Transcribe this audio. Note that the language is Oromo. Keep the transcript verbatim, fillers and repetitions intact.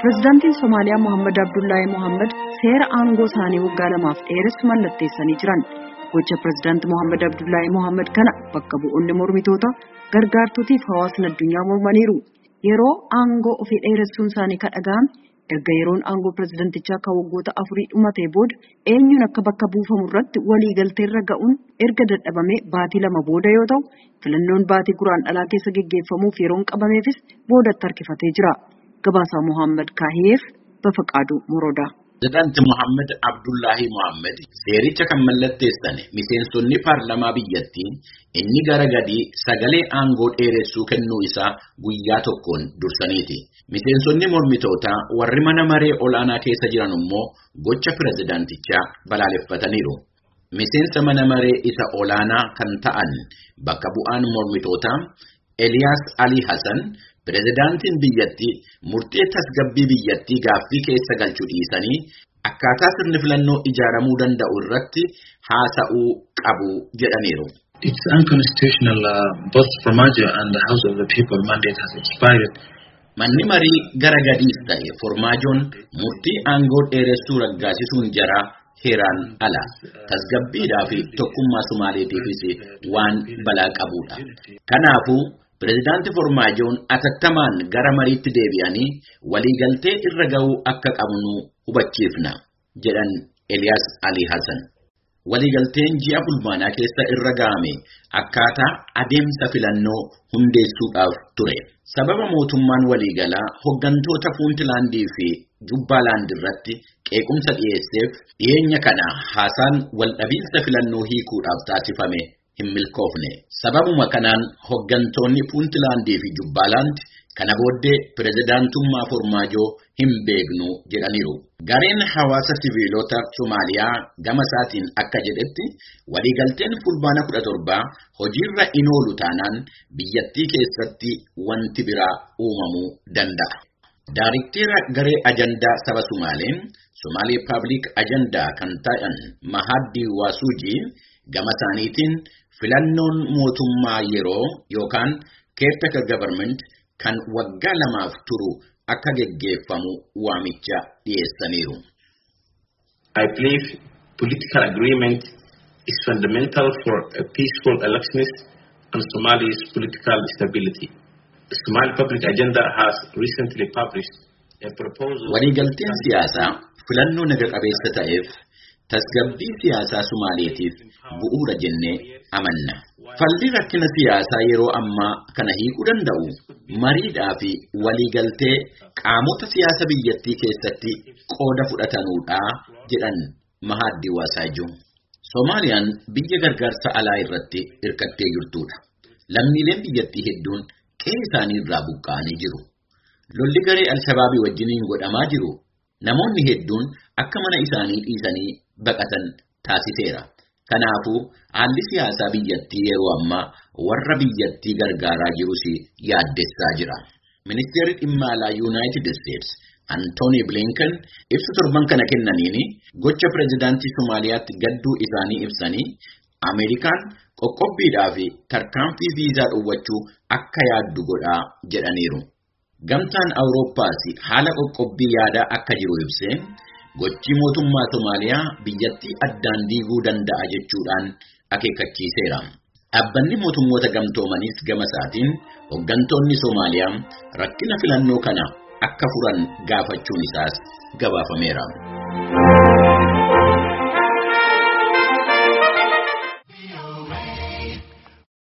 Pireezidaantiin Somaaliyaa Mohaammed Abdullaahi Mohaammed seera aangoo isaanii waggaa lamaaf dheeressu mallatteessanii jiran. Gocha Pireezidaantii Mohaammed Abdullaahi Mohaammed kana bakka bu'oonni mormitoota gargaartotii fi hawaasni addunyaa mormaniiru. Yeroo aangoo ofii dheeressuun isaanii kadhagaan erga yeroon aangoo pireezidaantichaa kan waggoota afurii dhumatee booda eenyuun akka bakka buufamu irratti walii galteerra ga'uun erga dadhabamee baatii lama booda yoo ta'u filannoon baatii guraandhalaa keessa geggeeffamuuf yeroon qabameefis boodatti harkifatee jira. Gabaasa Mohaammed Kaahiyeef Bafaqaaduu Morodaa. Pireezidaanti Mohaammed Abdullaahi Mohaammed seericha kan mallatteessan miseensonni paarlamaa biyyattii inni gara gadii sagalee aangoo dheeressuu kennuu isaa guyyaa tokkoon dursaniiti. Miseensonni mormitootaa warri mana maree olaanaa keessa jiran immoo gocha pireezidaantichaa balaaleffataniiru. Miseensa mana maree isa olaanaa kan ta'an bakka bu'aan mormitootaa Eliyaas Ali Hassan pireezidaantiin biyyattii murtee tasgabbii biyyattii gaaffii keessa galchuu dhiisanii akkaataa sirni filannoo ijaaramuu danda'u irratti haasa'uu qabu jedhaniiru. It's unconstitutional. Uh, both Farmaajo and the House of the People mandate has expired. Manni marii gara gadiis ta'e Farmaajoon murtii aangoo dheeressuu raggaasisuun jara heeraan ala tasgabbiidhaa fi tokkummaa Somaaleetiifis waan balaa qabudha. Kanaafuu Pireezidaanti Farmaajoon atattamaan gara mariitti deebi'anii waliigaltee irra ga'uu akka qabnu hubachiifna jedhan Eliyaas Ali Hassan. Waliigalteen ji'a fulbaanaa keessa irra ga'ame akkaataa adeemsa filannoo hundeessuudhaaf ture. Sababa mootummaan waliigalaa hoggantoota Puuntlaandii fi Jubbaalaand irratti qeequmsa dhiyeesseef dhiyeenya kana haasaan waldhabiinsa filannoo hiikuudhaaf taasifame hin milkoofne. Sababuma kanaan hoggantoonni Puuntlaandii fi Jubbaalaand kana booddee pireezidaantummaa Farmaajoo hin beeknu jedhaniiru. Gareen hawaasa siviilota Somaaliyaa gama isaatiin akka jedhetti waliigalteen fulbaana kudha torbaa hojiirra in oolu taanaan biyyattii keessatti wanti biraa uumamuu danda'a. Daariktera garee ajandaa saba Somaaleen Somali Public Agenda kan ta'an Mahaddi Wasuuji gama isaaniitiin filannoon mootummaa yeroo yookaan caretaker government kan waggaa lamaaf turu akka geggeeffamu waamicha dhiyeessaniiru. I believe political agreement is fundamental for a peaceful elections and Somalia's political stability. The Somali Public Agenda has recently published a proposal. Waliigalteen siyaasaa filannoo naga qabeessa ta'eef tasgabbii siyaasaa Somaaleetiif bu'uura jennee amanna. Falli rakkina siyaasaa yeroo ammaa kana hiikuu danda'u mariidhaa fi waliigaltee qaamota siyaasa biyyattii keessatti qooda fudhatanuudha jedhan Mahaddi Wasaaju. Soomaaliyaan biyya gargaarsa alaa irratti hirkattee jirtudha. Lammiileen biyyattii hedduun qe'ee isaanii irraa buqqa'anii jiru. Lolli garee Al-Shabaabii wajjiniin godhamaa jiru namoonni hedduun akka mana isaanii dhiisanii baqatan taasiseera. Kanaafuu haalli siyaasaa biyyattii yeroo ammaa warra biyyattii gargaaraa jirus yaaddessaa jira. Ministeerri dhimma alaa United States Antony Blinken ibsa torban kana kennaniin gocha pireezidaantii Somaaliyaatti gadduu isaanii ibsanii Ameerikaan qoqqobbiidhaa fi tarkaanfii viizaa dhowwachuu akka yaaddu godhaa jedhaniiru. Gamtaan Awurooppaas haala qoqqobbii yaadaa akka jiru ibsee gochi mootummaa Somaaliyaa biyyattii addaan diiguu danda'a jechuudhaan akeekkachiiseera. Dhaabbanni mootummoota gamtoomaniis gama isaatiin hoggantoonni Somaaliyaa rakkina filannoo kana akka furan gaafachuun isaas gabaafameera.